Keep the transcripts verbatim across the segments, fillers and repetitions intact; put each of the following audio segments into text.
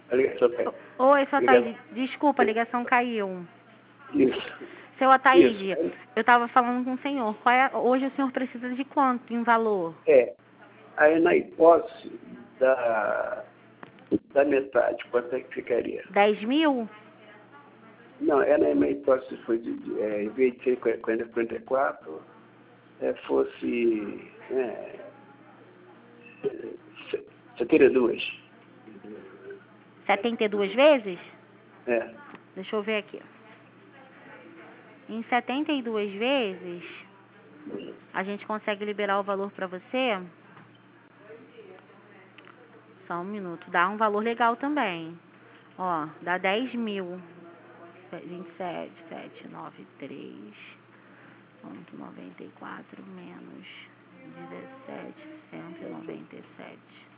A ligação caiu. Oi, seu Ligação. Ataíde. Desculpa, a ligação caiu. Isso. Seu Ataíde, Isso. eu estava falando com o senhor. Qual é, hoje o senhor precisa de quanto em valor? É. Aí na hipótese da, da metade, quanto é que ficaria? dez mil? Não, é na minha hipótese foi de, de é, em vez de ser quarenta e quatro, é, fosse é, setenta e dois. setenta e duas vezes? É. Deixa eu ver aqui. Em setenta e duas vezes, a gente consegue liberar o valor para você? Só um minuto. Dá um valor legal também. Ó, dá dez mil. vinte e sete, setecentos e noventa e três ponto noventa e quatro menos dezessete, cento e noventa e sete.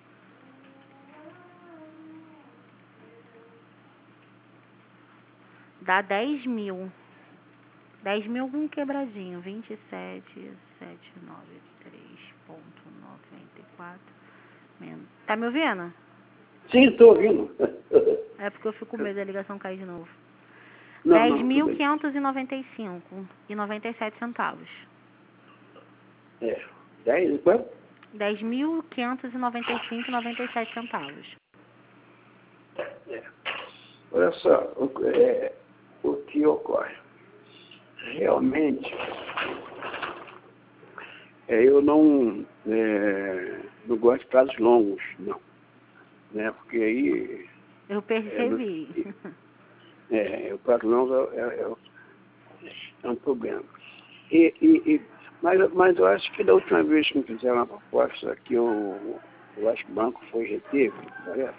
Dá dez mil. dez mil com quebradinho. vinte e sete, setecentos e noventa e três ponto noventa e quatro menos. Tá me ouvindo? Sim, estou ouvindo. É porque eu fico com medo da ligação cair de novo. Não, dez não, mil tudo bem. quinhentos e noventa e cinco e noventa e sete centavos. É. dez, quanto? dez mil quinhentos e noventa e cinco e noventa e sete centavos. É. Olha só, o, é, o que ocorre. Realmente, é, eu não, é, não gosto de prazos longos, não. Né? Porque aí... Eu percebi. É, é, o prazo longo é, é, é um problema. E, e, e, mas, mas eu acho que da última vez que me fizeram uma proposta que eu, eu acho que o banco foi reter, parece,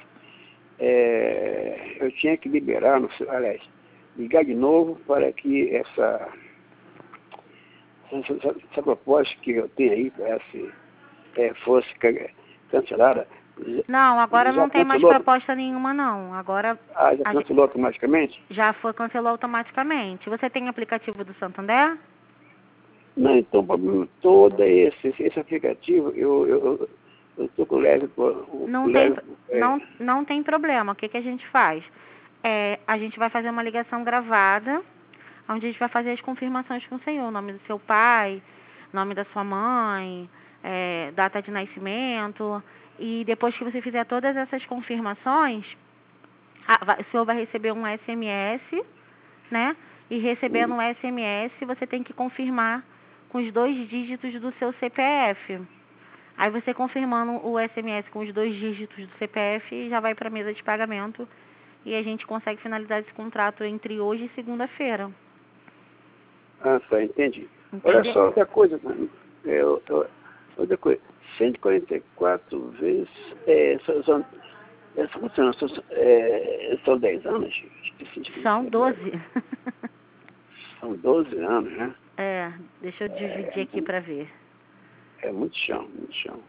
é, eu tinha que liberar, no, aliás, ligar de novo para que essa, essa, essa, essa proposta que eu tenho aí parece, é, fosse cancelada. Não, agora Já não tem mais cancelou? proposta nenhuma, não. Agora Ah, já a gente- cancelou automaticamente? já foi, cancelou automaticamente. Você tem aplicativo do Santander? Não, então o problema todo é esse. Esse, esse aplicativo, eu eu eu estou com leve, com Não tem, leve é, não, não tem problema. O que, que a gente faz? É, a gente vai fazer uma ligação gravada, onde a gente vai fazer as confirmações com o senhor. O nome do seu pai, nome da sua mãe, é, data de nascimento. E depois que você fizer todas essas confirmações, a- vai- o senhor vai receber um S M S, né? E recebendo um S M S, você tem que confirmar com os dois dígitos do seu C P F. Aí você confirmando o S M S com os dois dígitos do C P F, já vai para a mesa de pagamento e a gente consegue finalizar esse contrato entre hoje e segunda-feira. Ah, tá, entendi. Entende? Olha só, outra coisa, né? eu, eu, outra coisa, cento e quarenta e quatro vezes, é, são, são, é, são, são, é, são dez anos? Esqueci, São doze. São doze anos, né? É, deixa eu dividir É, aqui para ver. é muito chão, muito chão.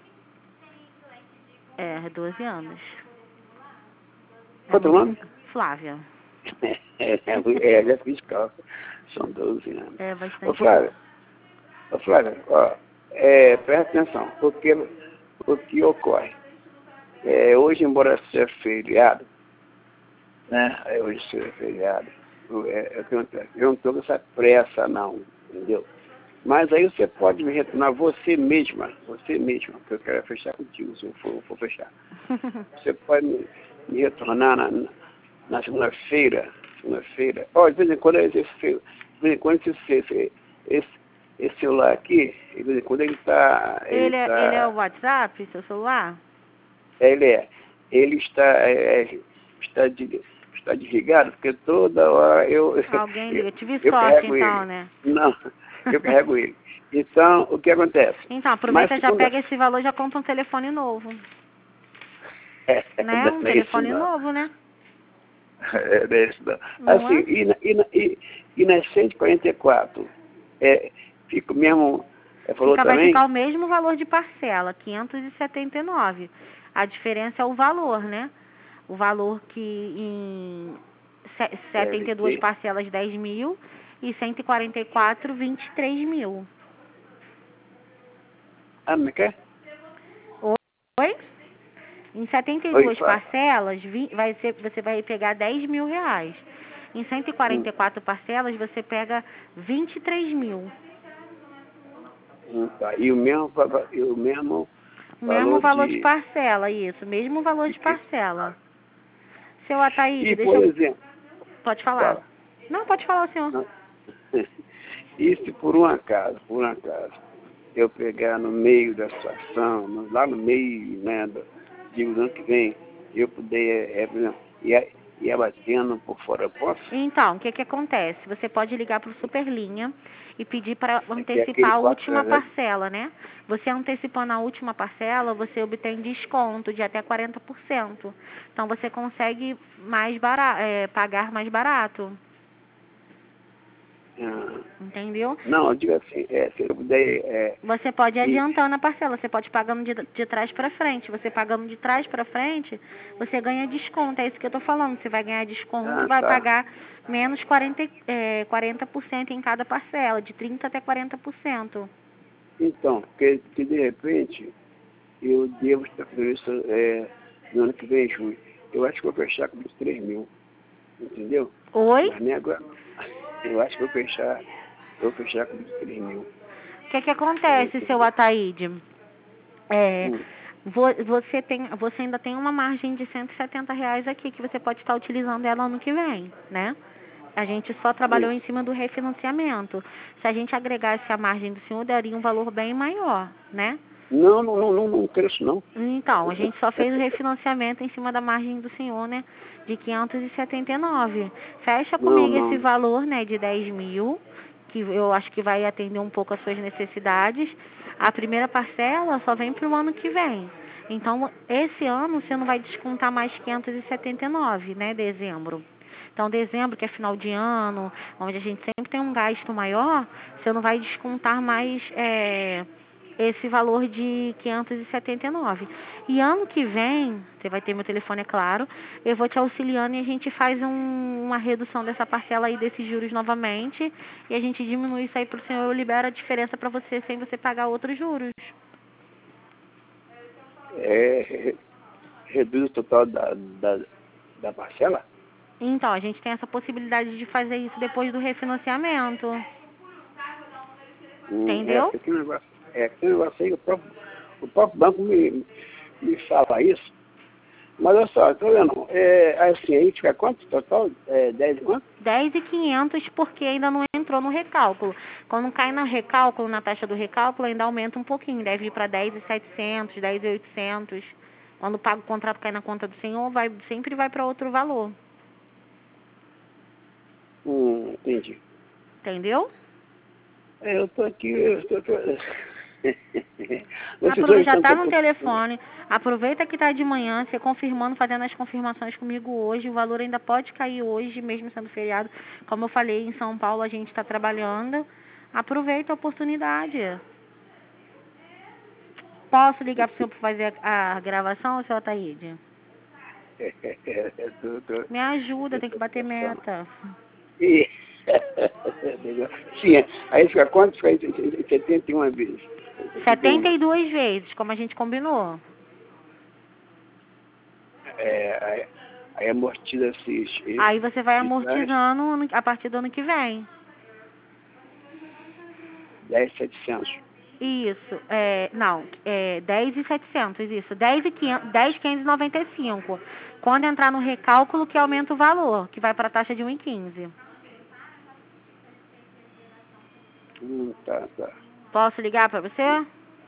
É, doze anos. É Quanto é o muito... nome? Flávia. É, é, é, já fiz cálculo, são doze anos. É Ô bastante. Flávia, ô Flávia, ó, é, presta atenção, porque o que ocorre? É, hoje, embora seja feriado, né? É, hoje seja feriado, eu, é, eu, tenho- eu não estou com essa pressa não, entendeu? Mas aí você pode me retornar você mesma, você mesma, porque eu quero fechar contigo, se eu for, for fechar. Você pode me, me retornar na, na, na segunda-feira, segunda-feira. Ó, de vez em quando esse, de vez em quando esse, esse, esse, esse celular aqui, de vez em quando ele está, ele Ele, é, está, ele é o WhatsApp, seu celular? ele é, ele está, é, é, está, de, está desligado, porque toda hora eu, Alguém liga. eu, Eu tive eu sorte, carrego então, ele. né? Não, eu carrego ele. Então, o que acontece? Então, Mas aproveita, já segunda... pega esse valor e já compra um telefone novo. É, Né? Um não é isso telefone não. novo, né? É, não é isso não. Não Assim, é? e, na- e, na- e, e nas cento e quarenta e quatro, é, fica o mesmo, é, falou Fica, vai também? ficar o mesmo valor de parcela, quinhentos e setenta e nove. A diferença é o valor, né? O valor que em se- setenta e duas É, parcelas dez mil e cento e quarenta e quatro vinte e três mil. ah, não quer? Oi? Em setenta e Oi, duas fala. parcelas, vi- vai ser, você vai pegar dez mil reais. Em cento e quarenta Hum, e quatro parcelas, você pega vinte e três mil. hum, tá. E o mesmo, va- va- e o mesmo O mesmo valor valor de de... parcela, isso. Mesmo valor de de que- parcela. Seu Ataíde, E, deixa por eu... exemplo, Pode falar. fala. Não, pode falar, senhor. Não. E se por um acaso, por um acaso, eu pegar no meio da situação, no- lá no meio, né, do, de o ano que vem, eu puder, é, por exemplo, ir, ir abatendo por fora, eu posso? Então, o que que acontece? Você pode ligar para o Superlinha e pedir para É que é aquele antecipar a quatro, última é, parcela, né? Você antecipando a última parcela, você obtém desconto de até quarenta por cento. Então, você consegue mais barato, é, pagar mais barato, ah, entendeu? não, eu digo assim, é, se eu puder, é, Você pode ir e, adiantando a parcela, você pode ir pagando de, de trás para frente. Você pagando de trás para frente, você ganha desconto. É isso que eu tô falando. Você vai ganhar desconto, ah, vai tá. pagar menos quarenta, é, quarenta por cento em cada parcela, de trinta até quarenta por cento. Então, que, que de repente eu devo estar fazendo isso é, no ano que vem, junho. Eu acho que vou fechar com uns três mil, entendeu? Oi? Mas nem agora. Eu acho que vou fechar, vou fechar com uns três mil. O que que É, acontece, seu entendeu? Ataíde? É, Hum, vo- você, tem, você ainda tem uma margem de cento e setenta reais aqui, que você pode estar utilizando ela ano que vem, né? A gente só trabalhou hum. em cima do refinanciamento. Se a gente agregasse a margem do senhor, daria um valor bem maior, né? Não, não, não, não, não cresço não. Então, a gente só fez o refinanciamento em cima da margem do senhor, né? De quinhentos e setenta e nove. Fecha Não, comigo esse não. valor, né? De dez mil, que eu acho que vai atender um pouco as suas necessidades. A primeira parcela só vem para o ano que vem. Então, esse ano você não vai descontar mais quinhentos e setenta e nove, né? Dezembro. Então, dezembro, que é final de ano, onde a gente sempre tem um gasto maior, você não vai descontar mais é, esse valor de quinhentos e setenta e nove. E ano que vem, você vai ter meu telefone, é claro, eu vou te auxiliando e a gente faz um, uma redução dessa parcela aí desses juros novamente, e a gente diminui isso aí para o senhor, eu libero a diferença para você sem você pagar outros juros. É, re- reduz o total da, da, da parcela? Então, a gente tem essa possibilidade de fazer isso depois do refinanciamento. Hum, é, Entendeu? porque tem um negócio, é, tem um negócio aí, o próprio, o próprio banco me, me fala isso. Mas olha só, tô vendo, é, assim, aí fica quanto total? É, dez e quanto? dez e quinhentos porque ainda não entrou no recálculo. Quando cai no recálculo, na taxa do recálculo, ainda aumenta um pouquinho. Deve ir para dez e setecentos, dez e oitocentos. Quando paga o contrato cai na conta do senhor, vai, sempre vai para outro valor. Hum, entendi. Entendeu? É, eu tô aqui, eu tô... tô... Vocês Aprove hoje já estão... tá tô- no tô- telefone. Aproveita que tá de manhã, você confirmando, fazendo as confirmações comigo hoje. O valor ainda pode cair hoje, mesmo sendo feriado. Como eu falei, em São Paulo a gente está trabalhando. Aproveita a oportunidade. Posso ligar para o senhor para fazer a, a gravação, seu Ataíde? tô- tô- Me ajuda, eu tem que tô bater pensando. meta. E... Sim, aí fica quanto? Fica em setenta e uma vezes. setenta e setenta uma. e duas vezes, como a gente combinou. É, aí, aí amortiza-se Aí você vai de trás, amortizando ano- a partir do ano que vem. dez mil e setecentos. Isso, é, não, é dez mil e setecentos, isso, dez mil e quinhentos, dez mil quinhentos e noventa e cinco. Quando entrar no recálculo que aumenta o valor, que vai para a taxa de um vírgula quinze. Hum, tá, tá. Posso ligar para você?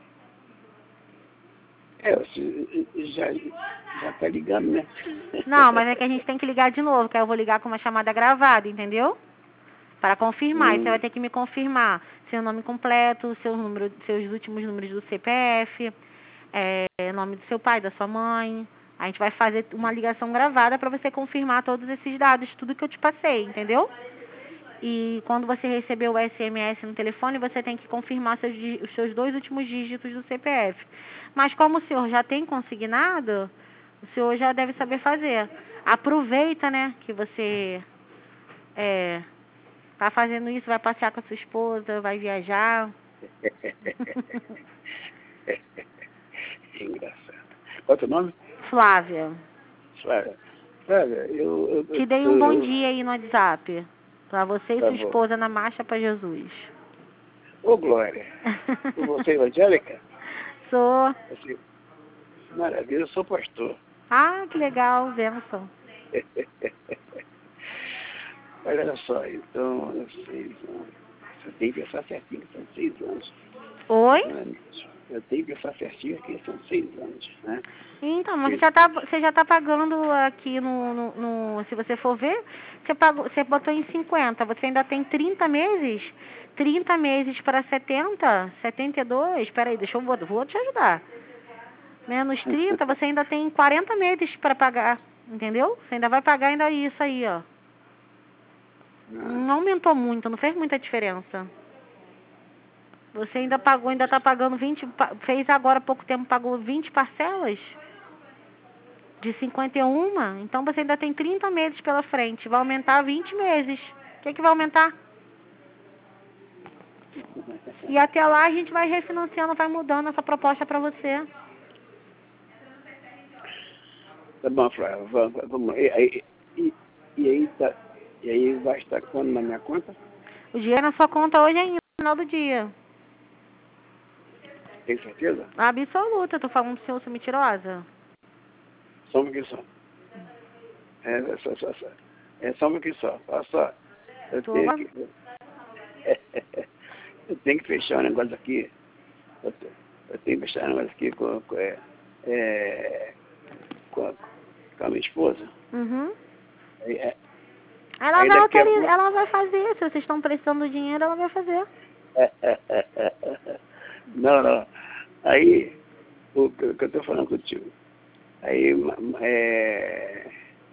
É, você já, já tá ligando, né? Não, mas é que a gente tem que ligar de novo, que aí eu vou ligar com uma chamada gravada, entendeu? Para confirmar, e você Hum, vai ter que me confirmar seu nome completo, seu número, seus últimos números do C P F, é, nome do seu pai, da sua mãe. A gente vai fazer uma ligação gravada para você confirmar todos esses dados, tudo que eu te passei, entendeu? E quando você receber o S M S no telefone, você tem que confirmar seus, dí- os seus dois últimos dígitos do C P F. Mas como o senhor já tem consignado, o senhor já deve saber fazer. Aproveita, né, que você é, tá fazendo isso, vai passear com a sua esposa, vai viajar. engraçado. Qual é o teu nome? Flávia. Flávia. Flávia, eu... eu Te dei um bom eu, dia aí no WhatsApp. Pra você e tá sua bom. esposa na marcha pra Jesus. Ô, Glória. Você é evangélica? Sou. Você... Maravilha, eu sou pastor. Ah, que legal, Benção. Olha só, então, seis anos. Eu tenho que pensar certinho, são seis anos. Oi? Eu tenho que pensar certinho que são seis anos, né? Então, mas você já tá, você já tá pagando aqui no, no, no... Se você for ver, você, pagou, você botou em cinquenta. Você ainda tem trinta meses? trinta meses para setenta? setenta e dois? Peraí, deixa eu... Vou, vou te ajudar. Menos trinta, você ainda tem quarenta meses para pagar. Entendeu? Você ainda vai pagar ainda isso aí, ó. Não aumentou muito, não fez muita diferença. Você ainda pagou, ainda tá pagando vinte, fez agora há pouco tempo, pagou vinte parcelas de cinquenta e um, então você ainda tem trinta meses pela frente, vai aumentar vinte meses. O que que vai aumentar? E até lá a gente vai refinanciando, vai mudando essa proposta para você. Tá bom, Flávio, vamos, vamos. E, aí, e, e, aí tá, e aí vai estar quando na minha conta? O dinheiro na sua conta hoje ainda, no final do dia. Tem certeza? Absoluta, eu tô falando pro senhor, sou mentirosa? Só um pouquinho só. É, é só, só, só. É só um pouquinho só. Olha só. Eu Tô... tenho que... eu tenho que fechar um negócio aqui. Eu, eu tenho que fechar um negócio aqui com, com, é, é, com, a, com a minha esposa. Uhum. Aí, é, Ela aí vai daqui a autorizar, pouco... ela vai fazer, se vocês estão precisando do dinheiro, ela vai fazer. Não, não. Aí, o que eu estou falando contigo. Aí, é...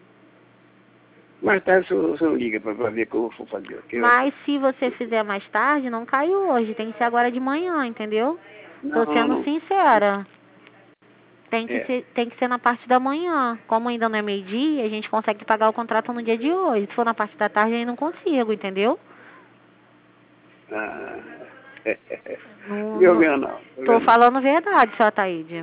mais tarde você não liga para ver o que eu vou fazer. Okay? Mas se você fizer mais tarde, não cai hoje. Tem que ser agora de manhã, entendeu? Não, Tô não, sendo não. sincera. Tem que, É. ser, tem que ser na parte da manhã. Como ainda não é meio-dia, a gente consegue pagar o contrato no dia de hoje. Se for na parte da tarde, aí não consigo, entendeu? Ah, Não, meu não, bem, não. tô Meu não. falando verdade, seu Ataíde.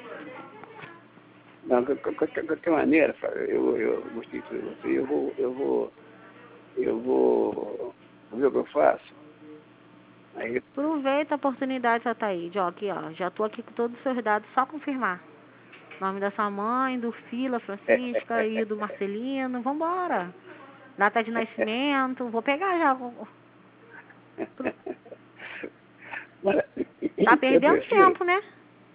Não, de qualquer maneira, eu, eu gostei de você, eu vou, eu vou, eu vou, vou ver o que eu faço. Aí, Aproveita a oportunidade, seu Ataíde. Ó, aqui, ó. Já tô aqui com todos os seus dados, só confirmar. Nome da sua mãe, do Fila, Francisca e do Marcelino. Vambora. Data de nascimento. Vou pegar já. mas, Tá eu perdendo prefiro, tempo, né?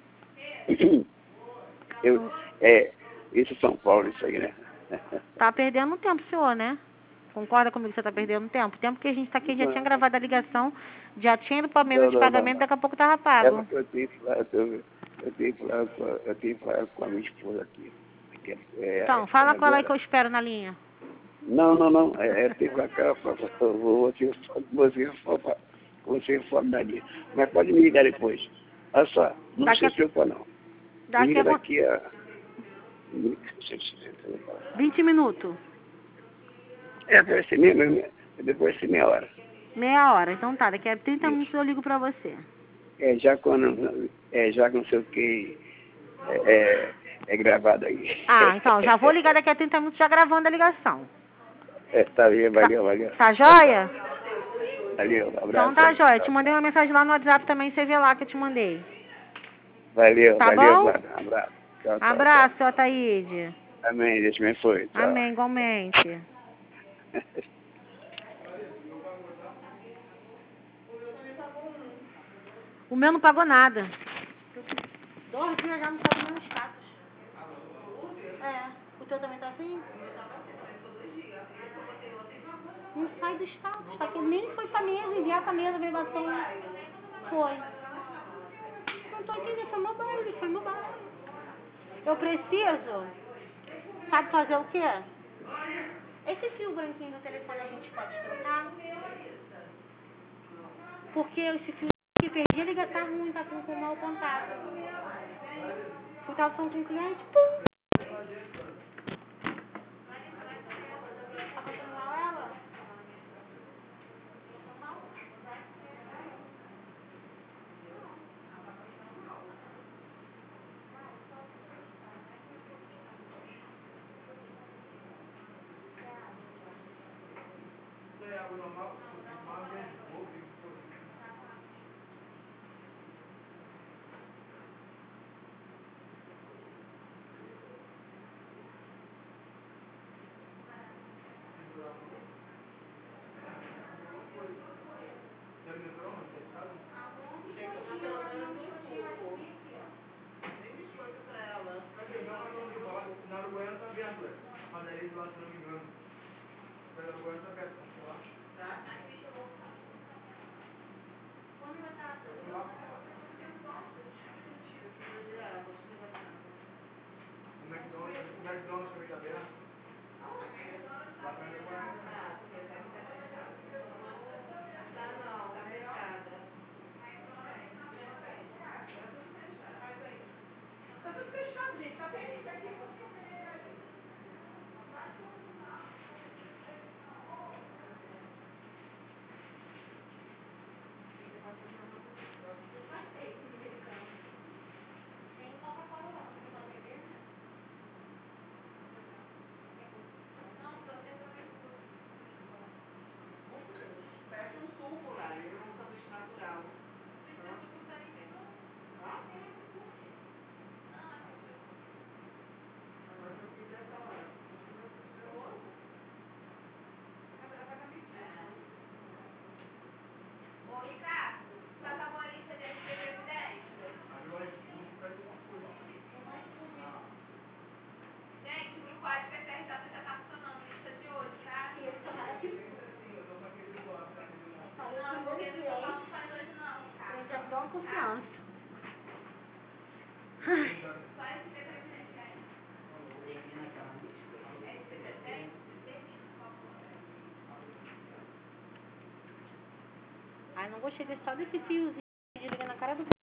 eu, é, isso é São Paulo, isso aí, né? Tá perdendo tempo, senhor, né? Concorda comigo que você tá perdendo tempo? Tempo que a gente tá aqui, já tinha gravado a ligação, já tinha ido pra mesa Não, de não, não, pagamento, não. daqui a pouco tava É pago. porque eu tenho que falar, eu, eu tenho que falar, com a- eu tenho que falar com a minha esposa aqui. Que é, Então, é, fala com ela aí que agora. eu espero na linha. Não, não, não. É, é tem que cá, eu vou você, você, for- você fora dali. Mas pode me ligar depois. Olha só, não Daqui se a, preocupa não. Me daqui liga a quan- daqui a. vinte minutos. É, vai ser meia, meia, depois vai ser meia hora. Meia hora. Então tá, daqui a trinta Isso. minutos eu ligo pra você. É, já quando. É, já que não sei o que. É, é, é gravado aí. Ah, então, já vou ligar daqui a trinta minutos já gravando a ligação. É, tá aí, Tá, valeu, valeu. tá joia? Valeu, um Então abraço tá aí. joia. Tchau, Te mandei tchau. uma mensagem lá no WhatsApp também, você vê lá que eu te mandei. Valeu, Tá valeu, bom? Glória. Um abraço. Tchau, tchau, tchau. Abraço, seu Ataíde. Amém, Deus te abençoe. Tchau. Amém, igualmente. O meu não pagou nada. Dois dias já não pagou meus status. É. O teu também tá assim? Não sai do status. Tá aqui. Nem foi pra mesa, enviar pra mesa, veio batom. Foi. Não tô aqui, foi mobile, foi mobile. Eu preciso, sabe fazer o quê? Esse fio branquinho do telefone a gente pode trocar? Porque esse fio que perdi, ele tá ruim, tá com, com mau contato. Eu tava falando com o cliente, pum! Tá passando mal ela? Na Uruguaiana tá aberto, ué. Mas aí lá, se não me engano. Na Uruguaiana tá aberto, eu acho. Tá? Quando vai estar? O McDonald's, o McDonald's também tá aberto. Lá na Uruguaiana. Tá não, tá fechada. Tá tudo fechado, gente. Tá bem isso aqui. Parece um suco lá, ele é um sanduíche natural. Ô, Ricardo, faz a bolista desse presidente. Gente, o código P C R J já está funcionando, lista de hoje, tá? Não, porque no total não faz hoje não, Ricardo. Eu já dou uma confiança. Tá? Só esse presidente aí. Esse presidente, por favor. Ai, não gostei só desse fiozinho de ligar na cara do